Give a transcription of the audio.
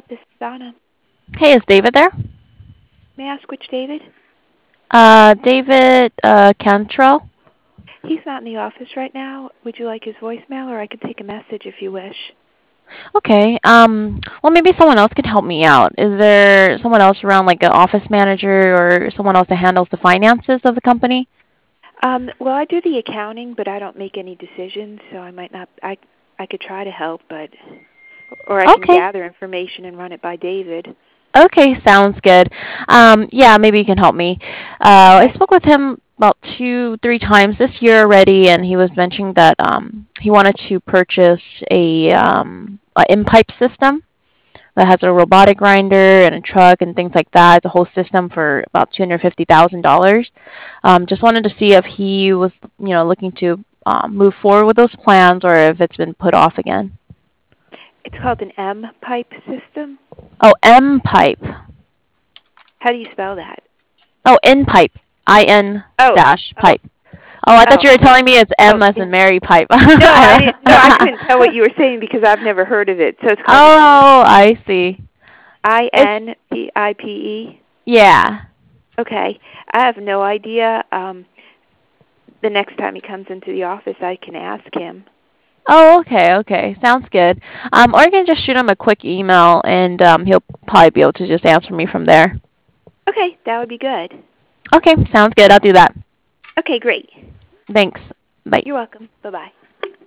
This is Donna. Hey, is David there? May I ask which David? David Cantrell. He's not in the office right now. Would you like his voicemail, or I could take a message if you wish? Okay. Well, maybe someone else could help me out. Is there someone else around, like an office manager or someone else that handles the finances of the company? Well, I do the accounting, but I don't make any decisions, so I might not. I could try to help, but or I can Okay. gather information and run it by David. Okay, sounds good. Yeah, maybe you can help me. I Okay. spoke with him about two, three times this year already, and he was mentioning that he wanted to purchase a in-pipe system that has a robotic grinder and a truck and things like that. The whole system for about $250,000. Just wanted to see if he was, looking to move forward with those plans or if it's been put off again. It's called an M pipe system. Oh, M pipe. How do you spell that? Oh, in pipe. In Oh, dash oh, pipe. Oh, I thought oh, you were oh, telling me it's oh. M as in Mary pipe. No, I didn't. No, I couldn't tell what you were saying because I've never heard of it. So it's called an Oh, I see. It's INPIPE. yeah. Okay. I have no idea. The next time he comes into the office, I can ask him. Oh, okay, okay. Sounds good. Or you can just shoot him a quick email and he'll probably be able to just answer me from there. Okay, that would be good. Okay, sounds good. I'll do that. Okay, great. Thanks. Bye. You're welcome. Bye-bye.